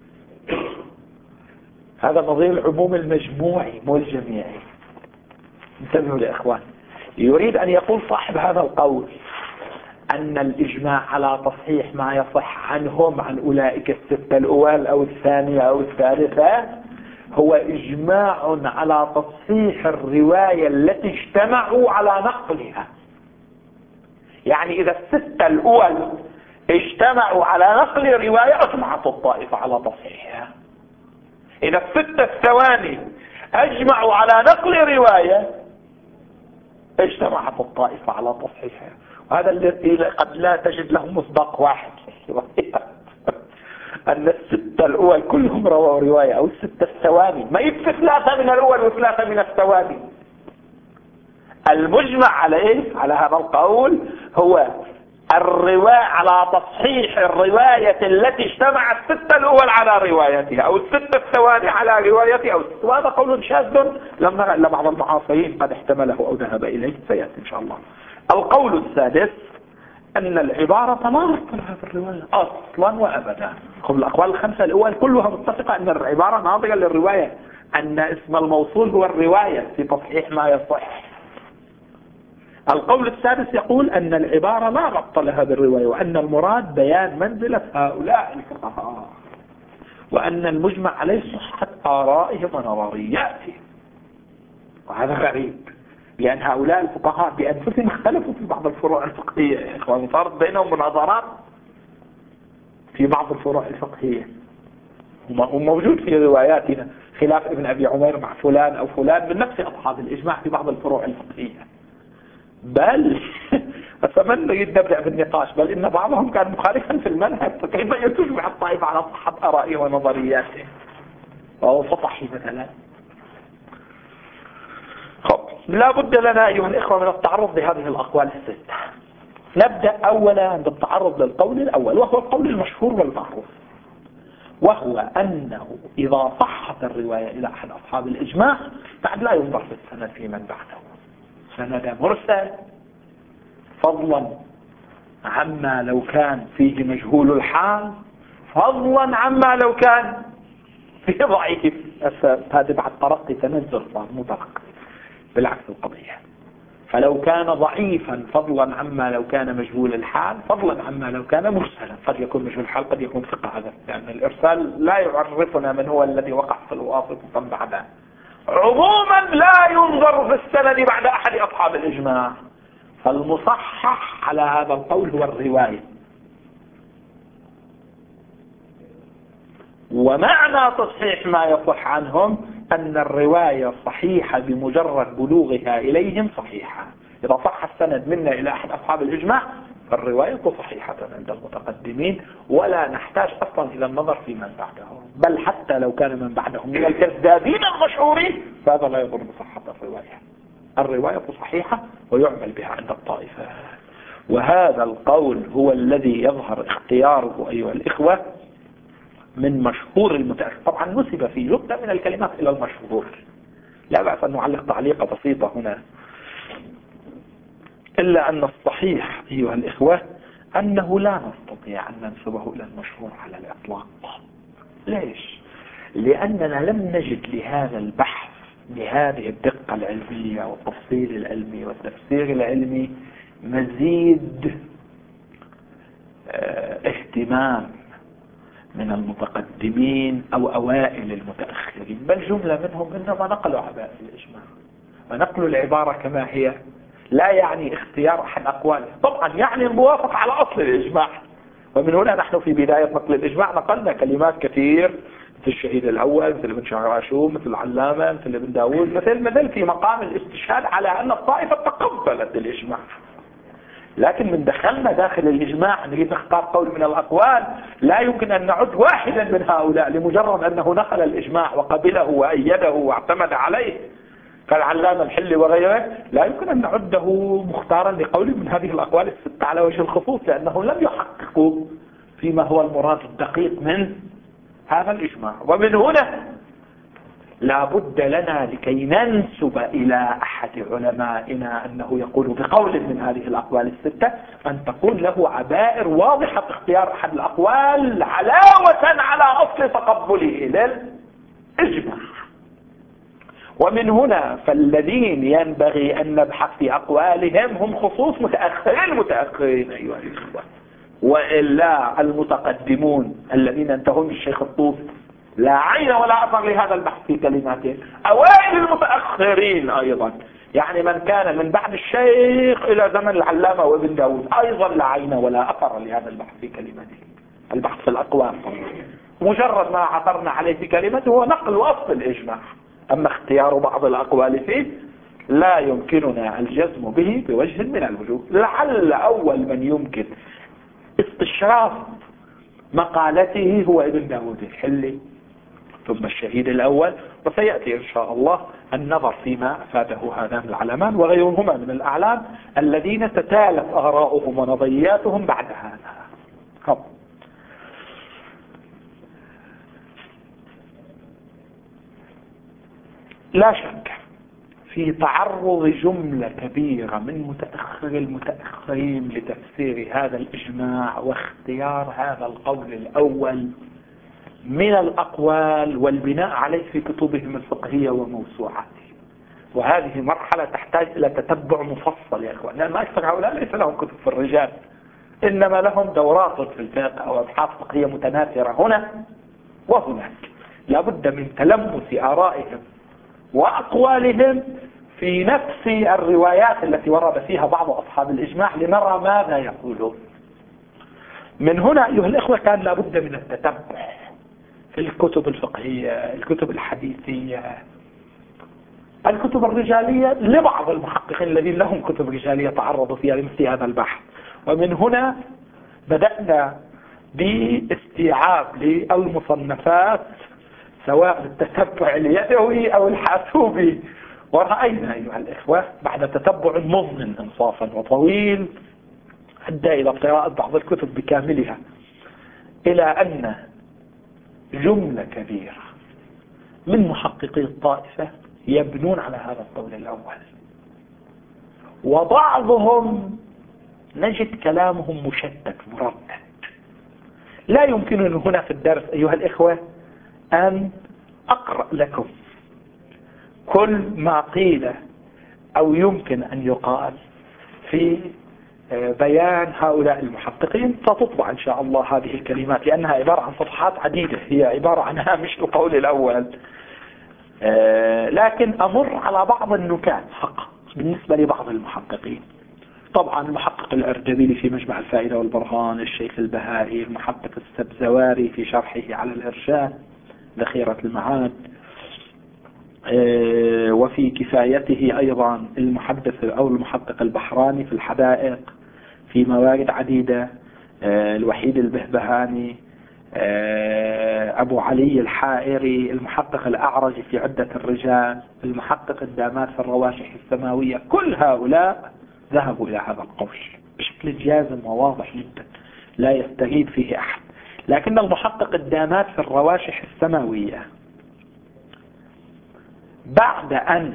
هذا نظير العموم المجموعي مو الجميعي. انتبهوا يا إخوان، يريد أن يقول صاحب هذا القول أن الإجماع على تصحيح ما يصح عنهم عن أولئك الستة الأول أو الثانية أو الثالثة هو إجماع على تصحيح الرواية التي اجتمعوا على نقلها. يعني إذا الستة الأول اجتمعوا على نقل رواية أجمعت الطائفة على تصحيحها. إذا الستة الثواني أجمعوا على نقل رواية اجتمعت الطائفة على تصحيحها. وهذا الذي قد لا تجد له مصداق واحد في الروايات. أن الستة الأول كلهم رووا رواية، أو الستة الثواني، ما يكفي ثلاثة من الأول وثلاثة من الثواني. المجمع عليه على هذا القول هو الرواية على تصحيح الرواية التي اجتمع الستة الأول على روايتها، أو الستة الثواني على روايتها، وهذا قول شاذ لم نرى إلا بعض المعاصرين قد احتمله أو ذهب إليه، سيأتي إن شاء الله. القول السادس أن العبارة لا ربط لها في الرواية أصلا وأبدا. الأقوال الخمسة الأول كلها متفقة أن العبارة ناظرة للرواية، أن اسم الموصول هو الرواية في تصحيح ما يصح. القول السادس يقول أن العبارة لا ربط لها بالرواية، وأن المراد بيان منزلة هؤلاء الفقهاء، وأن المجمع عليه صحة آرائهم ونظرياتهم. وهذا غريب، لأن هؤلاء الفقهاء بأنفسهم اختلفوا في بعض الفروع الفقهية، وصارت بينهم مناظرات في بعض الفروع الفقهية، وموجود في رواياتنا خلاف ابن أبي عمير مع فلان أو فلان من نفس أصحاب الإجماع في بعض الفروع الفقهية. بل فمن نبدأ بالنقاش، بل إن بعضهم كان مخالفا في المنهج، فكيف يتجمع الطائفة على صحة آرائه ونظرياته وهو سطحي مثلا. لا بد لنا أيها الإخوة من التعرض لهذه الأقوال الستة. نبدأ أولا بالتعرض للقول الأول، وهو القول المشهور والمعروف، وهو أنه إذا صحت الرواية إلى أحد أصحاب الإجماع بعد لا ينظر في السند في من بعده، سند مرسل، فضلا عما لو كان فيه مجهول الحال، فضلا عما لو كان فيه ضعيف. هذا بعد ترقي تنزل صار مترقي بالعكس القضية. فلو كان ضعيفا فضلا عما لو كان مجهول الحال، فضلا عما لو كان مرسلا. قد يكون مجهول الحال، قد يكون ثقة، هذا لأن الإرسال لا يعرفنا من هو الذي وقع في الواسطة بعده. عموما لا ينظر في السند بعد أحد أصحاب الإجماع. فالمصحح على هذا القول هو الرواية. ومعنى تصحيح ما يصح عنهم أن الرواية صحيحة بمجرد بلوغها إليهم صحيحة. إذا صح السند منا إلى أحد أصحاب الإجماع فالرواية صحيحة عند المتقدمين، ولا نحتاج أصلا إلى النظر في من بعدهم، بل حتى لو كان من بعدهم من الكذابين المشهورين فهذا لا يضر بصحة الرواية. الرواية صحيحة ويعمل بها عند الطائفة. وهذا القول هو الذي يظهر اختياره أيها الإخوة من مشهور المتأخر. طبعا نسب في جملة من الكلمات إلى المشهور، لا بأس أن نعلق تعليقة بسيطة هنا، إلا أن الصحيح أيها الإخوة أنه لا نستطيع أن ننسبه إلى المشهور على الإطلاق. ليش؟ لأننا لم نجد لهذا البحث بهذه الدقة العلمية والتفصيل العلمي والتفسير العلمي مزيد اهتمام من المتقدمين أو أوائل المتأخرين، بل جملة منهم إنما نقلوا عباء الإجماع. ونقل العبارة كما هي لا يعني اختيار أحد أقواله، طبعا يعني الموافق على أصل الإجماع. ومن هنا نحن في بداية نقل الإجماع نقلنا كلمات كثير، مثل الشهيد الأول، مثل ابن شعراشوم، مثل العلامة، مثل ابن داود، مثل في مقام الاستشهاد على أن الطائفة تقبلت الإجماع. لكن من دخلنا داخل الإجماع نريد نختار قول من الأقوال، لا يمكن أن نعد واحدا من هؤلاء لمجرد أنه نقل الإجماع وقبله وأيده واعتمد عليه. كالعلامة الحلي وغيره لا يمكن أن نعده مختارا لقول من هذه الأقوال الستة على وجه الخصوص، لأنه لم يحققوا فيما هو المراد الدقيق من هذا الإجماع. ومن هنا لا بد لنا لكي ننسب إلى أحد علمائنا أنه يقول بقول من هذه الأقوال الستة أن تكون له عبائر واضحة في اختيار أحد الأقوال علاوة على أصل تقبله للإجماع. ومن هنا فالذين ينبغي أن نبحث في أقوالهم هم خصوص المتأخرين أيها الإخوة، وإلا المتقدمون الذين انتهوا الشيخ الطوسي لا عين ولا أثر لهذا البحث في كلماته. أوائل المتأخرين أيضا يعني من كان من بعد الشيخ إلى زمن العلامة وابن داود أيضا لا عين ولا أثر لهذا البحث في كلماته. البحث في الأقوال مجرد ما عثرنا عليه في كلمته هو نقل وأصل الإجماع، أما اختيار بعض الأقوال فيه لا يمكننا الجزم به بوجه من الوجوه. لعل أول من يمكن استشراف مقالته هو ابن داود الحلي ثم الشهيد الأول، وسيأتي إن شاء الله النظر فيما أفاده هذان العلمان وغيرهما من الأعلام الذين تتالت آراؤهم ونظرياتهم بعد هذا. لا شك في تعرض جملة كبيرة من متأخر المتأخرين لتفسير هذا الإجماع واختيار هذا القول الأول من الأقوال والبناء عليه في كتبهم الفقهية وموسوعاتهم. وهذه مرحلة تحتاج إلى تتبع مفصل يا إخوان، لأن أكثر هؤلاء ليس لهم كتب في الرجال، إنما لهم دورات في الفقه أو أبحاث فقهية متناثرة هنا وهناك. لابد من تلمس آرائهم وأقوالهم في نفس الروايات التي ورد فيها بعض أصحاب الإجماع لنرى ماذا يقولون. من هنا أيها الإخوة كان لابد من التتبع في الكتب الفقهية، الكتب الحديثية، الكتب الرجالية لبعض المحققين الذين لهم كتب رجالية تعرضوا فيها لمثل هذا البحث. ومن هنا بدأنا باستيعاب المصنفات سواء التتبع اليدوي أو الحاسوبي، ورأينا أيها الإخوة بعد تتبع مضمن إنصافا وطويل أدى إلى قراءة بعض الكتب بكاملها إلى أن جملة كبيرة من محققي الطائفة يبنون على هذا القول الأول، وبعضهم نجد كلامهم مشتت مردد. لا يمكنني هنا في الدرس أيها الإخوة أن أقرأ لكم كل ما قيل أو يمكن أن يقال في بيان هؤلاء المحققين. ستطبع إن شاء الله هذه الكلمات لأنها عبارة عن صفحات عديدة، هي عبارة عن هامش القول الأول، لكن أمر على بعض النكات فقط بالنسبة لبعض المحققين. طبعا المحقق الأردبيلي في مجمع الفائدة والبرهان، الشيخ البهائي، المحقق السبزواري في شرحه على الإرشاد ذخيرة المعاد، وفي كفايته أيضا المحدث أو المحقق البحراني في الحدائق في موارد عديدة، الوحيد البهبهاني، أبو علي الحائري، المحقق الأعرج في عدة الرجال، المحقق الدامات في الرواشح السماوية. كل هؤلاء ذهبوا إلى هذا القول بشكل جازم وواضح جدا لا يستغيب فيه أحد. لكن المحقق الدامات في الرواشح السماوية بعد أن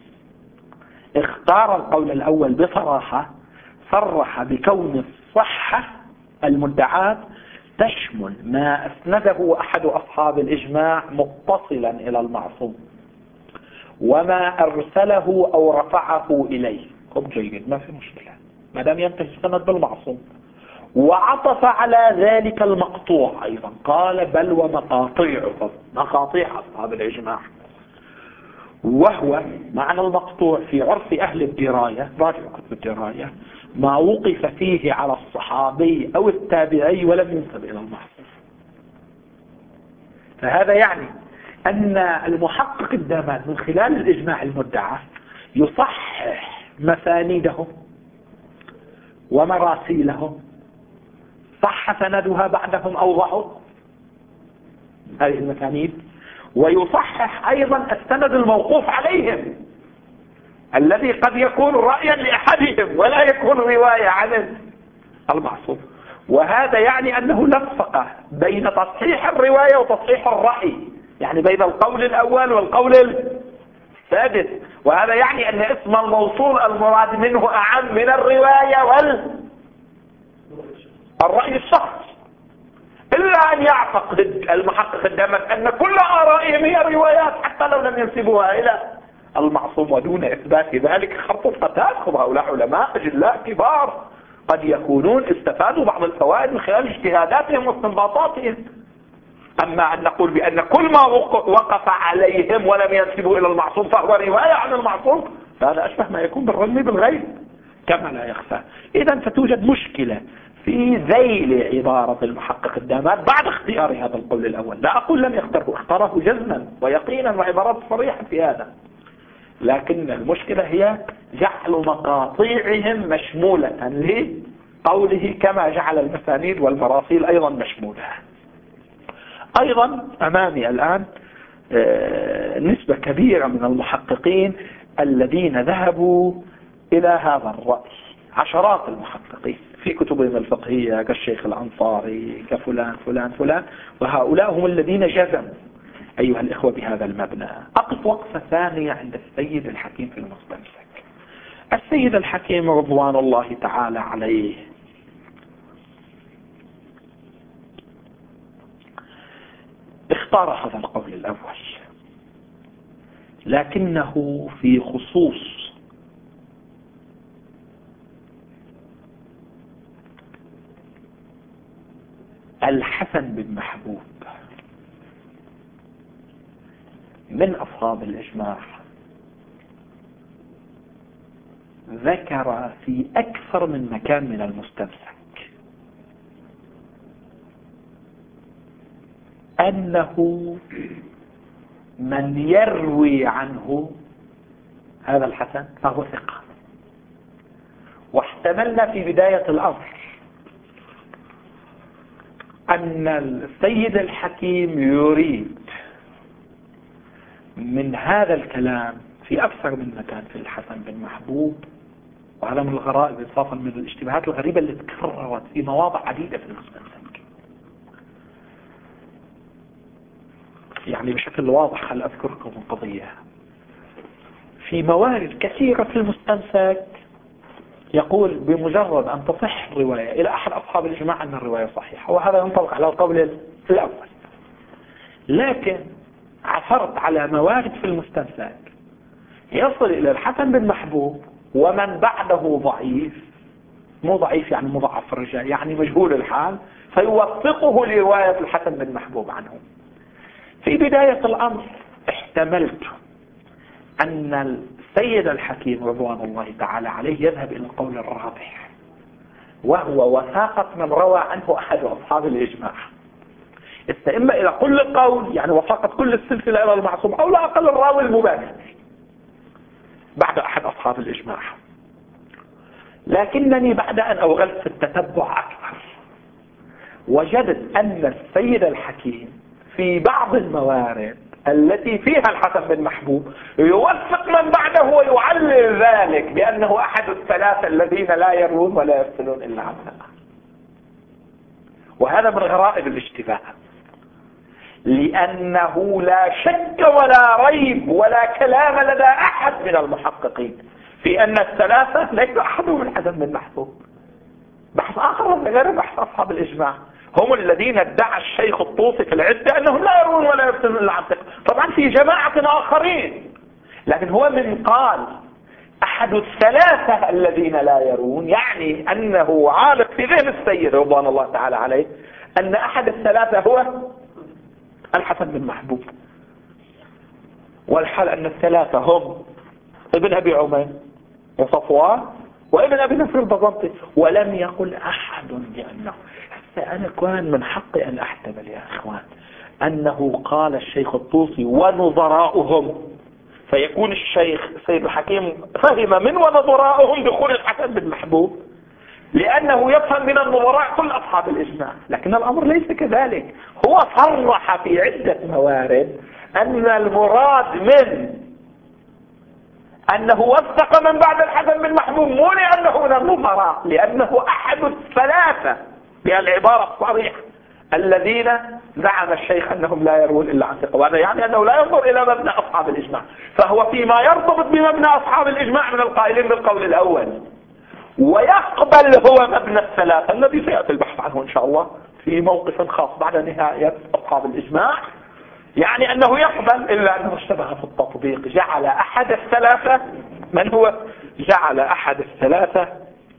اختار القول الأول بصراحة صرح بكون الصحة المدعاة تشمل ما أسنده أحد أصحاب الإجماع متصلا إلى المعصوم وما أرسله أو رفعه إليه. جيد، ما في مشكلة ما دام ينتهي السند بالمعصوم. وعطف على ذلك المقطوع أيضا، قال بل مقاطيع أصحاب الإجماع، وهو معنى المقطوع في عرف أهل الدراية، راجع كتب الدراية، ما وقف فيه على الصحابي أو التابعي ولم ينسب إلى المعصوم. فهذا يعني أن المحقق الدامات من خلال الإجماع المدعى يصحح مسانيدهم ومراسيلهم، صح سندها بعدهم أو ضعف هذه المسانيد، ويصحح أيضا السند الموقوف عليهم الذي قد يكون رأيا لأحدهم ولا يكون رواية عن المعصوم. وهذا يعني أنه لفق بين تصحيح الرواية وتصحيح الرأي، يعني بين القول الأول والقول الثالث. وهذا يعني أن اسم الموصول المراد منه أعم من الرواية والرأي الشخص، إلا أن يعتقد المحقق الدامغ أن كل آرائهم هي روايات حتى لو لم ينسبوها إلى المعصوم، ودون إثبات ذلك خط فتاخذ هؤلاء علماء أجلاء كبار قد يكونون استفادوا بعض الفوائد من خلال اجتهاداتهم واستنباطاتهم. أما أن نقول بأن كل ما وقف عليهم ولم ينسبوا إلى المعصوم فهو رواية عن المعصوم، فهذا أشبه ما يكون بالرجم بالغيب كما لا يخفى. إذا فتوجد مشكلة في ذيل عبارة المحقق الدامات بعد اختيار هذا القول الأول. لا أقول لم يختاره، اختاره جزما ويقينا وعبارات صريحة في هذا، لكن المشكلة هي جعل مقاطيعهم مشمولة لقوله كما جعل المسانيد والمراسيل أيضا مشمولة. أيضا أمامي الآن نسبة كبيرة من المحققين الذين ذهبوا إلى هذا الرأي، عشرات المحققين في كتبهم الفقهية كالشيخ الأنصاري كفلان فلان فلان، وهؤلاء هم الذين جزموا أيها الإخوة بهذا المبنى. أقف وقفة ثانية عند السيد الحكيم في المستمسك. السيد الحكيم رضوان الله تعالى عليه اختار هذا القول الأول، لكنه في خصوص الحسن بن محبوب من أصحاب الإجماع ذكر في أكثر من مكان من المستمسك أنه من يروي عنه هذا الحسن فهو ثقة. واحتملنا في بداية الأمر أن السيد الحكيم يريد من هذا الكلام في أكثر من مكان في الحسن بن محبوب، وهذا من الغرائب إضافة من الاشتباهات الغريبة اللي تكررت في مواضع عديدة في المستمسك. يعني بشكل واضح هل أذكركم القضية في موارد كثيرة في المستمسك يقول بمجرد أن تصح الرواية إلى أحد أصحاب الإجماع أن الرواية صحيحة، وهذا ينطبق على القول الأول. لكن عثرت على موارد في المستمسك يصل إلى الحسن بن محبوب ومن بعده ضعيف، مو ضعيف يعني مضاعف الرجال، يعني مجهول الحال، فيوثقه لرواية الحسن بن محبوب عنه. في بداية الأمر احتملت أن السيد الحكيم رضوان الله تعالى عليه يذهب إلى القول الرابع، وهو وثاقة من روى عنه أحد أصحاب الإجماع، إما إلى كل القول يعني وثاقة كل السلسلة إلى المعصوم، أو لا أقل الراوي المباشر بعد أحد أصحاب الإجماع. لكنني بعد أن أوغلت في التتبع أكثر وجدت أن السيد الحكيم في بعض الموارد التي فيها الحسن بن محبوب يوثق من بعده ويعلل ذلك بأنه أحد الثلاثة الذين لا يروون ولا يرسلون إلا عن ثقة. وهذا من غرائب الاشتباه، لأنه لا شك ولا ريب ولا كلام لدى أحد من المحققين في أن الثلاثة ليس أحدهم الحسن بن محبوب. بحث آخر غير بحث أصحاب الإجماع هم الذين ادعى الشيخ الطوسي في العدة أنهم لا يرون ولا يرسلون إلا عن ثقة. طبعا في جماعة آخرين، لكن هو من قال أحد الثلاثة الذين لا يرون، يعني أنه عالق في ذهن السيد رضوان الله تعالى عليه أن أحد الثلاثة هو الحسن بن محبوب، والحال أن الثلاثة هم ابن أبي عمير وصفوان وابن أبي نصر البزنطي، ولم يقل أحد بأنه. أنا كان من حقي أن أحتمل يا إخوان أنه قال الشيخ الطوسي ونظراؤهم، فيكون الشيخ سيد الحكيم فهم من ونظراؤهم دخول الحسن بن محبوب، لأنه يفهم من النظراء كل أصحاب الإجماع. لكن الأمر ليس كذلك، هو صرح في عدة موارد أن المراد من أنه وثق من بعد الحسن بن محبوب، مو لأنه من النظراء، لأنه أحد الثلاثة بالعبارة الصريحة الذين زعم الشيخ أنهم لا يروون إلا عن ثقة، وهذا يعني أنه لا ينظر إلى مبنى أصحاب الإجماع، فهو فيما يرتبط بمبنى أصحاب الإجماع من القائلين بالقول الأول، ويقبل هو مبنى الثلاثة الذي سيأتي البحث عنه إن شاء الله في موقف خاص بعد نهاية أصحاب الإجماع، يعني أنه يقبل، إلا أنه اشتبه في التطبيق، جعل أحد الثلاثة، من هو؟ جعل أحد الثلاثة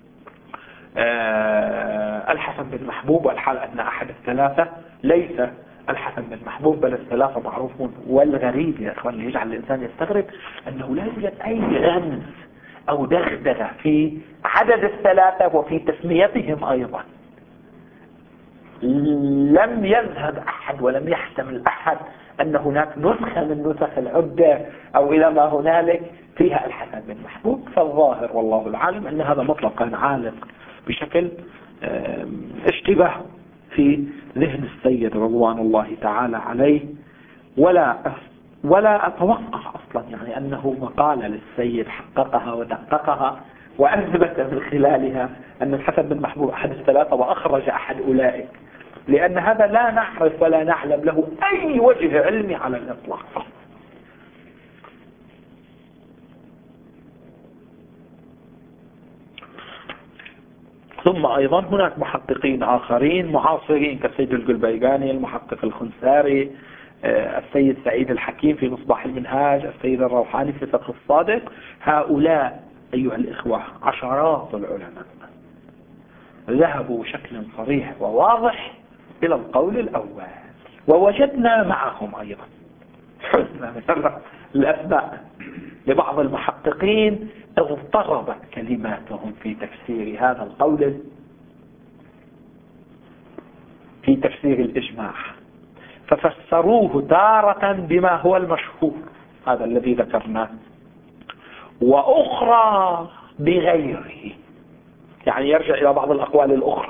الحسن بن محبوب، والحال أن أحد الثلاثة ليس الحسن بن محبوب بل الثلاثة معروفون. والغريب يا إخوان اللي يجعل الإنسان يستغرب أنه لا يوجد أي غمز أو دغدغة في عدد الثلاثة وفي تسميتهم أيضا. لم يذهب أحد ولم يحتمل أحد أن هناك نسخة من نسخ العدة أو إلى ما هنالك فيها الحسن بن محبوب. فالظاهر والله العالم أن هذا مطلقا عالق بشكل اشتباه في ذهن السيد رضوان الله تعالى عليه، ولا أتوقع أصلا يعني أنه مقالة للسيد حققها ودققها وأثبت من خلالها أن الحسن بن محبوب أحد الثلاثة وأخرج أحد أولئك، لأن هذا لا نعرف ولا نعلم له أي وجه علمي على الإطلاق. ثم أيضا هناك محققين آخرين معاصرين كالسيد القلبيقاني، المحقق الخنساري، السيد سعيد الحكيم في مصباح المنهاج، السيد الروحاني في فقه الصادق. هؤلاء أيها الإخوة عشرات العلماء ذهبوا بشكل صريح وواضح إلى القول الأول، ووجدنا معهم أيضا حسنا من الأسماء لبعض المحققين اضطربت كلماتهم في تفسير هذا القول، في تفسير الإجماع، ففسروه تارة بما هو المشهور هذا الذي ذكرناه، وأخرى بغيره، يعني يرجع إلى بعض الأقوال الأخرى.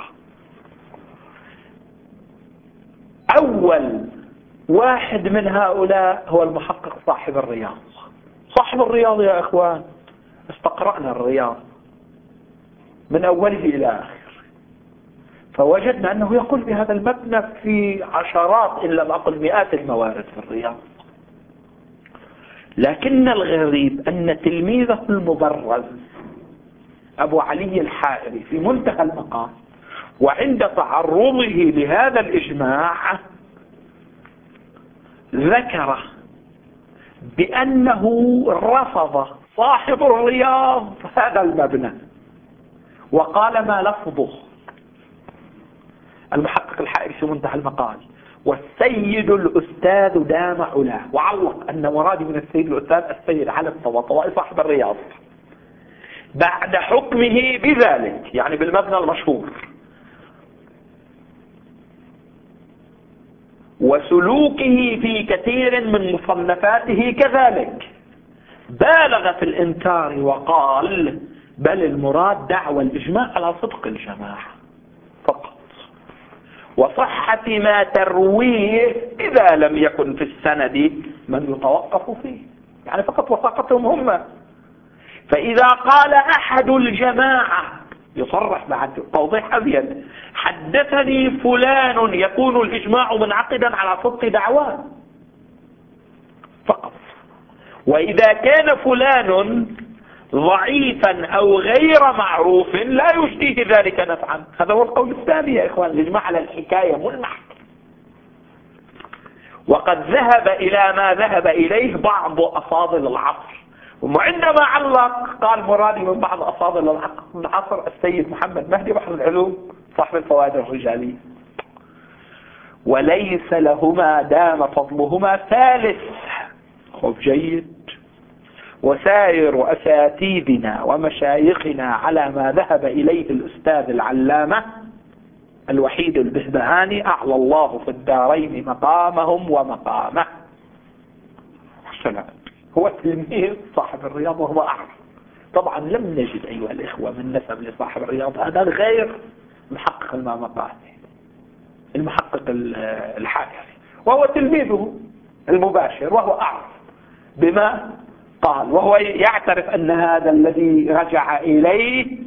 أول واحد من هؤلاء هو المحقق صاحب الرياض. صاحب الرياض يا إخوان استقرأنا الرياض من أوله إلى آخر، فوجدنا أنه يقول بهذا المبنى في عشرات إلا ما أقل مئات الموارد في الرياض. لكن الغريب أن تلميذه المبرز أبو علي الحائري في منتهى المقام وعند تعرضه لهذا الإجماع ذكر بأنه رفض صاحب الرياض هذا المبنى وقال ما لفظه. المحقق الحائري في منتهى المقال والسيد الأستاذ دام علاه، وعلق أن مرادي من السيد الأستاذ السيد علي الطباطبائي صاحب الرياض بعد حكمه بذلك، يعني بالمبنى المشهور، وسلوكه في كثير من مصنفاته كذلك. بالغ في الإنكار وقال بل المراد دعوى الإجماع على صدق الجماعة فقط وصحة ما ترويه إذا لم يكن في السند من يتوقف فيه، يعني فقط وثاقتهم هم. فإذا قال أحد الجماعة يصرح بعد توضيح أبين حدثني فلان يكون الإجماع منعقدا على صدق دعواه فقط، وإذا كان فلان ضعيفا أو غير معروف لا يجديه ذلك نفعا. هذا هو القول الثاني يا إخوان، الإجماع على الحكاية ملمح. وقد ذهب إلى ما ذهب إليه بعض أفاضل العصر، وعندما علق قال مرادي من بعض أفاضل العصر السيد محمد مهدي بحر العلوم صاحب الفوائد الرجالية، وليس لهما دام فضلهما ثالث. خب جيد. وسائر أساتذتنا ومشايخنا على ما ذهب إليه الأستاذ العلامة الوحيد البهبهاني أعلى الله في الدارين مقامهم ومقامه. هو تلميذ صاحب الرياض وهو أعرف. طبعا لم نجد أيها الإخوة من نسب لصاحب الرياض هذا غير محقق المامقاتي المحقق الحائري، وهو تلميذه المباشر وهو أعرف بما قال وهو يعترف أن هذا الذي رجع إليه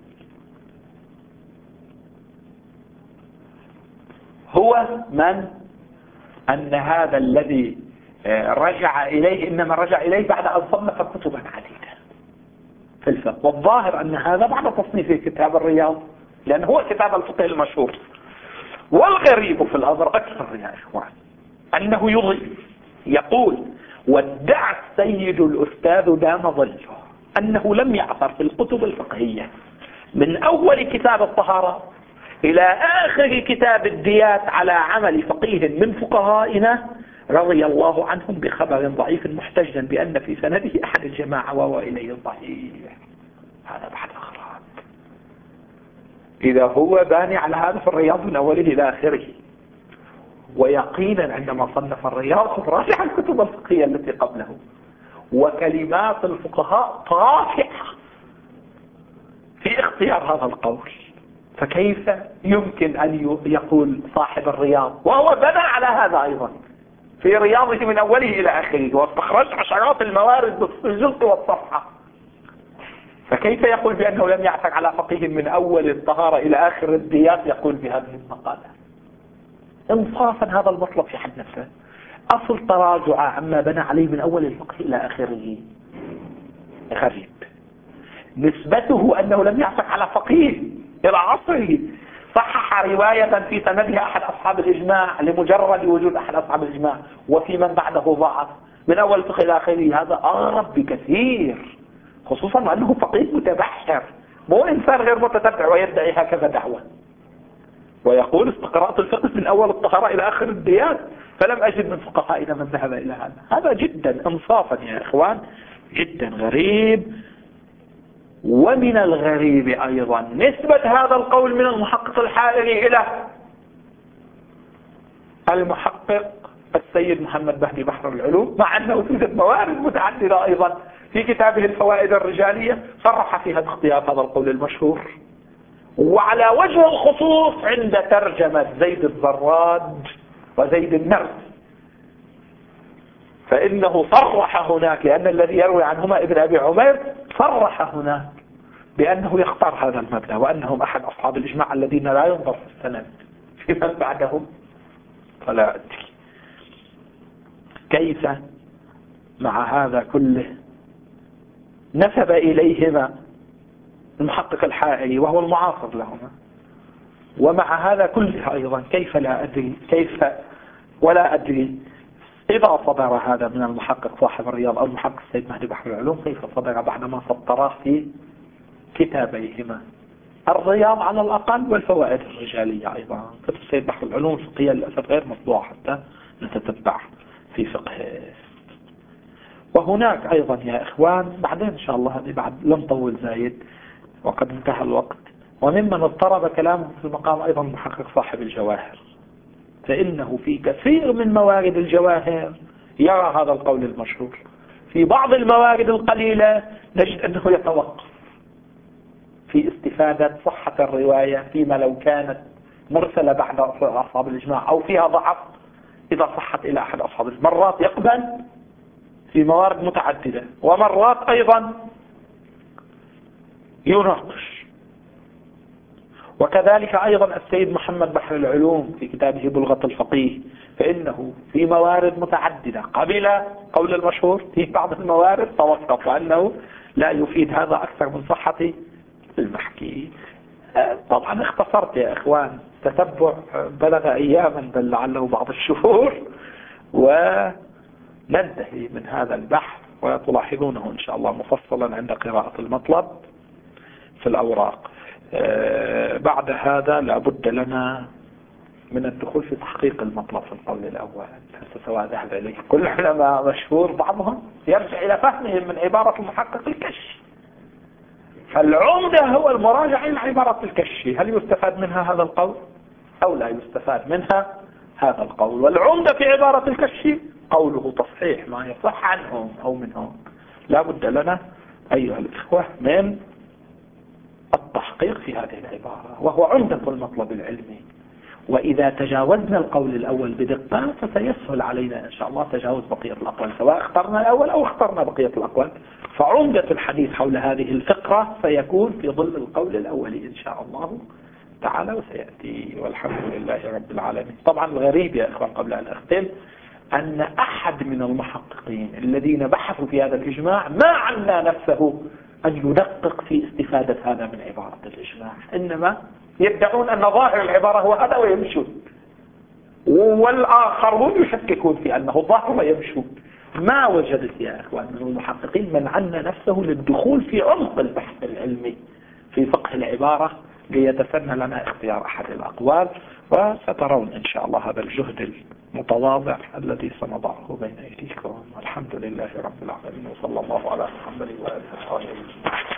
هو من أن هذا الذي رجع إليه إنما رجع إليه بعد أن صنف كتبا عديدة في الفقه، والظاهر أن هذا بعد تصنيف كتاب الرياض لأنه هو كتاب الفقه المشهور. والغريب في الأمر أكثر يا إخوان أنه يقول وادعى السيد الأستاذ دام ظله أنه لم يعثر في الكتب الفقهية من أول كتاب الطهارة إلى آخر كتاب الديات على عمل فقيه من فقهائنا رضي الله عنهم بخبر ضعيف محتجا بأن في سنده أحد الجماعة وهو إليه الضعيف. هذا بعد أخراب. إذا هو باني على هذا في الرياض من أوله إلى آخره، ويقينا عندما صنف الرياض راجع الكتب الفقهية التي قبله، وكلمات الفقهاء طافحة في اختيار هذا القول، فكيف يمكن أن يقول صاحب الرياض وهو بنى على هذا أيضا في رياضه من أوله إلى آخره واستخرج عشرات الموارد بالجلد والصفحة، فكيف يقول بأنه لم يعثر على فقيه من أول الطهارة إلى آخر الديات يقول بهذه المقالة؟ انصافا هذا المطلب في حد نفسه أصل تراجع عما بنى عليه من أول الفقه إلى آخره غريب. نسبته أنه لم يعثر على فقيه إلى عصره، صحح رواية في سندها أحد أصحاب الإجماع لمجرد وجود أحد أصحاب الإجماع، وفي من بعده ضعف من أول الفقه إلى آخره، هذا أغرب بكثير، خصوصا وأنه فقيه متبحر مو إنسان غير متتبع ويدعي هكذا دعوة ويقول استقرأت الفقه من أول الطهارة إلى آخر الديات فلم أجد من فقهائنا من ذهب إلى هذا. هذا جدا انصافا يا إخوان جدا غريب. ومن الغريب أيضا نسبة هذا القول من المحقق الحائري إلى المحقق السيد محمد بهدي بحر العلوم، مع أنه توجد موارد متعددة أيضا في كتابه الفوائد الرجالية صرح فيها باختيار هذا القول المشهور، وعلى وجه الخصوص عند ترجمة زيد الزراد وزيد النرد، فإنه صرح هناك لأن الذي يروي عنهما ابن أبي عمير صرح هناك بأنه يختار هذا المبدأ وأنهم أحد أصحاب الإجماع الذين لا ينظر في السند في من بعدهم. فلا أدري كيف مع هذا كله نسب إليهما المحقق الحائري وهو المعاصر لهما، ومع هذا كله أيضا كيف لا أدري كيف ولا أدري إذا صدر هذا من المحقق صاحب الرياض أو المحقق السيد مهدي بحر العلوم كيف صدر بعدما سطراه في كتابيهما الرياض على الأقل والفوائد الرجالية أيضا. كتب السيد بحر العلوم الفقهية للأسف غير مطبوعة حتى نتتبع في فقه. وهناك أيضا يا إخوان بعدين إن شاء الله هذه بعد لم طول زايد وقد انتهى الوقت، وممن اضطرب كلامه في المقام أيضا محقق صاحب الجواهر، فإنه في كثير من موارد الجواهر يرى هذا القول المشهور، في بعض الموارد القليلة نجد أنه يتوقف في استفادة صحة الرواية فيما لو كانت مرسلة بعد أصحاب الإجماع أو فيها ضعف إذا صحت إلى أحد أصحاب الإجماع، مرات يقبل في موارد متعددة ومرات أيضا يناقش. وكذلك أيضا السيد محمد بحر العلوم في كتابه بلغة الفقيه فإنه في موارد متعددة قبل قول المشهور، في بعض الموارد توقف وأنه لا يفيد هذا أكثر من صحة المحكي. طبعا اختصرت يا إخوان، تتبع بلغ أياما بل لعله بعض الشهور، وننتهي من هذا البحث وتلاحظونه إن شاء الله مفصلا عند قراءة المطلب في الأوراق. بعد هذا لابد لنا من الدخول في تحقيق المطلب في القول الأول، سواء ذهب إليه كل علماء مشهور بعضهم يرجع إلى فهمهم من عبارة المحقق الكشي، فالعمدة هو المراجع إلى عبارة الكشي، هل يستفاد منها هذا القول أو لا يستفاد منها هذا القول، والعمدة في عبارة الكشي قوله تصحيح ما يصح عنهم أو منهم. لابد لنا أيها الإخوة من التحقيق في هذه العبارة، وهو عمدة المطلب العلمي، وإذا تجاوزنا القول الأول بدقة فسيسهل علينا إن شاء الله تجاوز بقية الأقوال، سواء اخترنا الأول أو اخترنا بقية الأقوال. فعمدة الحديث حول هذه الفقرة سيكون في ظل القول الأول إن شاء الله تعالى، وسيأتي والحمد لله رب العالمين. طبعا الغريب يا إخوان قبل أن أختم أن أحد من المحققين الذين بحثوا في هذا الإجماع ما عنى نفسه أن يدقق في استفادة هذا من عبارة الإجماع، إنما يدعون أن ظاهر العبارة هو هذا ويمشون، والآخرون يشككون في أنه ظاهر ويمشون. ما وجدت يا إخوان من المحققين من عنى نفسه للدخول في عمق البحث العلمي في فقه العبارة ليتسنى لنا اختيار أحد الأقوال. وسترون إن شاء الله هذا الجهد المتواضع الذي سنضعه بين أيديكم. والحمد لله رب العالمين، وصلى الله على محمد وآله وصحبه.